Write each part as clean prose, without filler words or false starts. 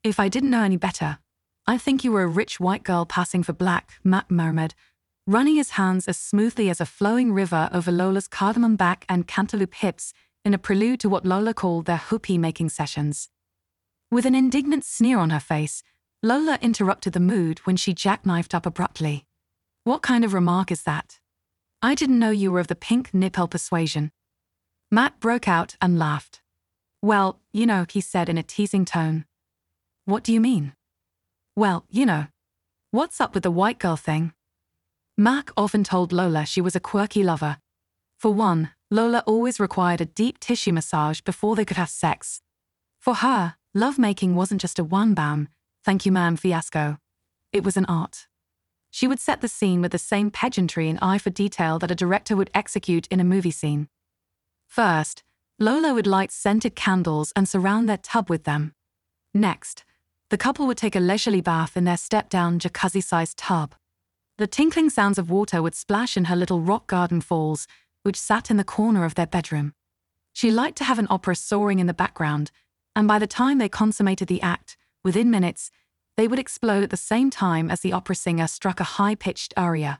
If I didn't know any better, I'd think you were a rich white girl passing for black, Matt murmured, running his hands as smoothly as a flowing river over Lola's cardamom back and cantaloupe hips in a prelude to what Lola called their hoopie-making sessions. With an indignant sneer on her face, Lola interrupted the mood when she jackknifed up abruptly. What kind of remark is that? I didn't know you were of the pink nipple persuasion. Matt broke out and laughed. Well, he said in a teasing tone. What do you mean? Well, what's up with the white girl thing? Mac often told Lola she was a quirky lover. For one, Lola always required a deep tissue massage before they could have sex. For her, lovemaking wasn't just a one-bam, thank you ma'am fiasco. It was an art. She would set the scene with the same pageantry and eye for detail that a director would execute in a movie scene. First, Lola would light scented candles and surround their tub with them. Next, the couple would take a leisurely bath in their step-down jacuzzi-sized tub. The tinkling sounds of water would splash in her little rock garden falls, which sat in the corner of their bedroom. She liked to have an opera soaring in the background, and by the time they consummated the act, within minutes, they would explode at the same time as the opera singer struck a high-pitched aria.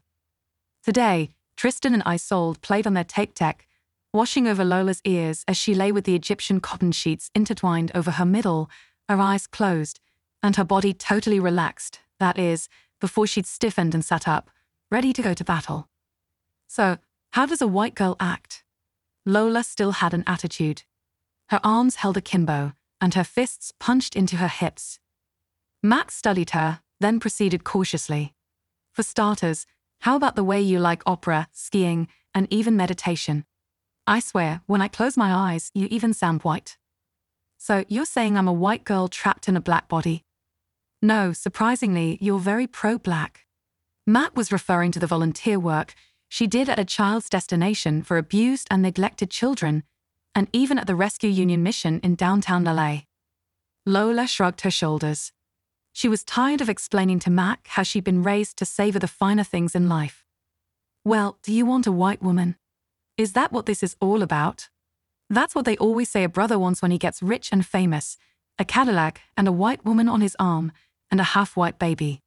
Today, Tristan and Isolde played on their tape deck, washing over Lola's ears as she lay with the Egyptian cotton sheets intertwined over her middle, her eyes closed, and her body totally relaxed, that is, before she'd stiffened and sat up, ready to go to battle. So, how does a white girl act? Lola still had an attitude. Her arms held akimbo, and her fists punched into her hips. Matt studied her, then proceeded cautiously. For starters, how about the way you like opera, skiing, and even meditation? I swear, when I close my eyes, you even sound white. So you're saying I'm a white girl trapped in a black body? No, surprisingly, you're very pro-black. Matt was referring to the volunteer work she did at a child's destination for abused and neglected children, and even at the Rescue Union mission in downtown LA. Lola shrugged her shoulders. She was tired of explaining to Mac how she'd been raised to savor the finer things in life. Well, do you want a white woman? Is that what this is all about? That's what they always say a brother wants when he gets rich and famous, a Cadillac and a white woman on his arm, and a half-white baby.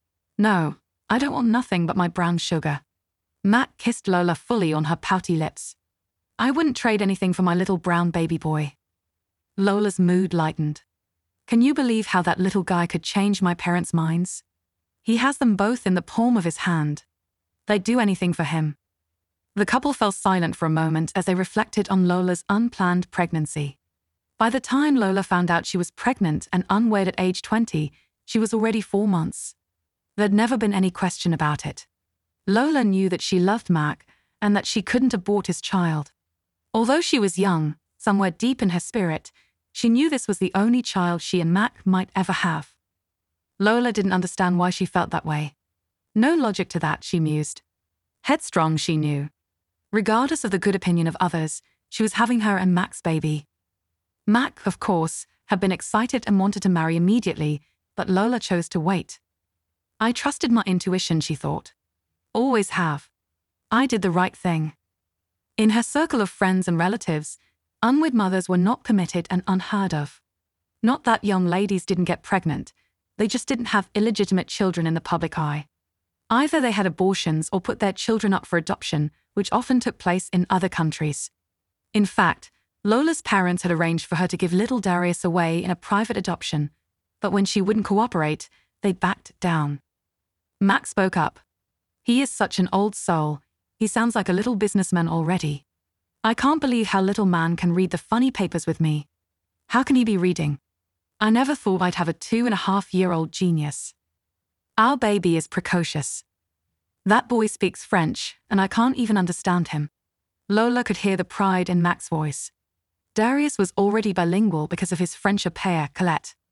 No, I don't want nothing but my brown sugar. Matt kissed Lola fully on her pouty lips. I wouldn't trade anything for my little brown baby boy. Lola's mood lightened. Can you believe how that little guy could change my parents' minds? He has them both in the palm of his hand. They'd do anything for him. The couple fell silent for a moment as they reflected on Lola's unplanned pregnancy. By the time Lola found out she was pregnant and unwed at age 20, she was already 4 months. There'd never been any question about it. Lola knew that she loved Mac and that she couldn't abort his child. Although she was young, somewhere deep in her spirit, she knew this was the only child she and Mac might ever have. Lola didn't understand why she felt that way. No logic to that, she mused. Headstrong, she knew. Regardless of the good opinion of others, she was having her and Mac's baby. Mac, of course, had been excited and wanted to marry immediately, but Lola chose to wait. I trusted my intuition, she thought. Always have. I did the right thing. In her circle of friends and relatives, unwed mothers were not permitted and unheard of. Not that young ladies didn't get pregnant, they just didn't have illegitimate children in the public eye. Either they had abortions or put their children up for adoption, which often took place in other countries. In fact, Lola's parents had arranged for her to give little Darius away in a private adoption, but when she wouldn't cooperate, they backed down. Mac spoke up. He is such an old soul. He sounds like a little businessman already. I can't believe how little man can read the funny papers with me. How can he be reading? I never thought I'd have a 2.5-year-old genius. Our baby is precocious. That boy speaks French, and I can't even understand him. Lola could hear the pride in Mac's voice. Darius was already bilingual because of his French au pair, Colette.